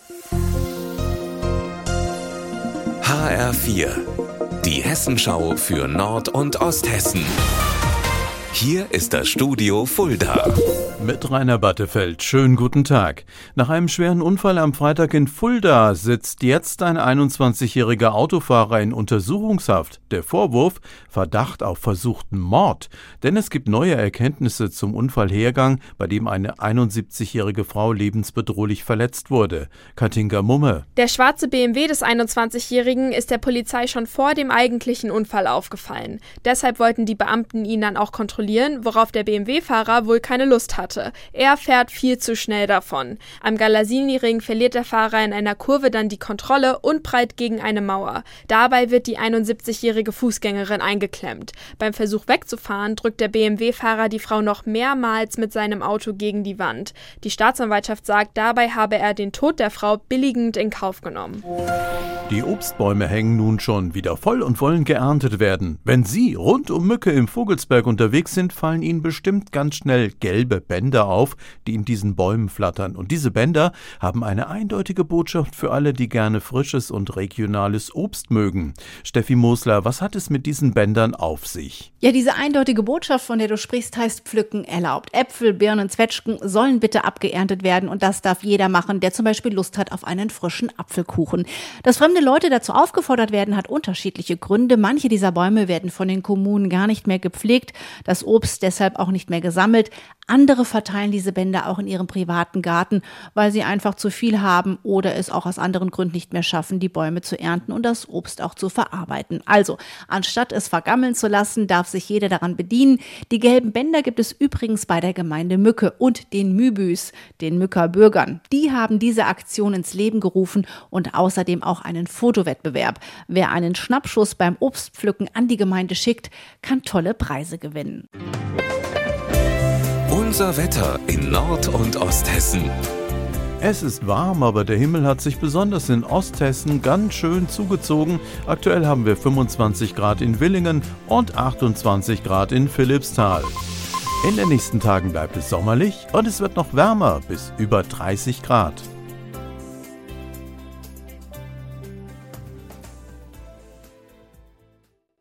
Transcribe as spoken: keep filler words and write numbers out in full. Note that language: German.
H R vier, die Hessenschau für Nord- und Osthessen. Hier ist das Studio Fulda. Mit Rainer Battefeld. Schönen guten Tag. Nach einem schweren Unfall am Freitag in Fulda sitzt jetzt ein einundzwanzigjähriger Autofahrer in Untersuchungshaft. Der Vorwurf: Verdacht auf versuchten Mord. Denn es gibt neue Erkenntnisse zum Unfallhergang, bei dem eine einundsiebzigjährige Frau lebensbedrohlich verletzt wurde. Katinka Mumme. Der schwarze B M W des einundzwanzigjährigen ist der Polizei schon vor dem eigentlichen Unfall aufgefallen. Deshalb wollten die Beamten ihn dann auch kontrollieren, worauf der B M W-Fahrer wohl keine Lust hatte. Er fährt viel zu schnell davon. Am Galassini-Ring verliert der Fahrer in einer Kurve dann die Kontrolle und prallt gegen eine Mauer. Dabei wird die einundsiebzigjährige Fußgängerin eingeklemmt. Beim Versuch wegzufahren, drückt der B M W-Fahrer die Frau noch mehrmals mit seinem Auto gegen die Wand. Die Staatsanwaltschaft sagt, dabei habe er den Tod der Frau billigend in Kauf genommen. Die Obstbäume hängen nun schon wieder voll und wollen geerntet werden. Wenn Sie rund um Mücke im Vogelsberg unterwegs sind, fallen Ihnen bestimmt ganz schnell gelbe Bänder auf, die in diesen Bäumen flattern. Und diese Bänder haben eine eindeutige Botschaft für alle, die gerne frisches und regionales Obst mögen. Steffi Mosler, was hat es mit diesen Bändern auf sich? Ja, diese eindeutige Botschaft, von der du sprichst, heißt Pflücken erlaubt. Äpfel, Birnen, Zwetschgen sollen bitte abgeerntet werden und das darf jeder machen, der zum Beispiel Lust hat auf einen frischen Apfelkuchen. Dass fremde Leute dazu aufgefordert werden, hat unterschiedliche Gründe. Manche dieser Bäume werden von den Kommunen gar nicht mehr gepflegt, das Obst deshalb auch nicht mehr gesammelt. Andere verteilen diese Bänder auch in ihrem privaten Garten, weil sie einfach zu viel haben oder es auch aus anderen Gründen nicht mehr schaffen, die Bäume zu ernten und das Obst auch zu verarbeiten. Also, anstatt es vergammeln zu lassen, darf sich jeder daran bedienen. Die gelben Bänder gibt es übrigens bei der Gemeinde Mücke und den Mübüs, den Mücker Bürgern. Die haben diese Aktion ins Leben gerufen und außerdem auch einen Fotowettbewerb. Wer einen Schnappschuss beim Obstpflücken an die Gemeinde schickt, kann tolle Preise gewinnen. Unser Wetter in Nord- und Osthessen. Es ist warm, aber der Himmel hat sich besonders in Osthessen ganz schön zugezogen. Aktuell haben wir fünfundzwanzig Grad in Villingen und achtundzwanzig Grad in Philippsthal. In den nächsten Tagen bleibt es sommerlich und es wird noch wärmer bis über dreißig Grad.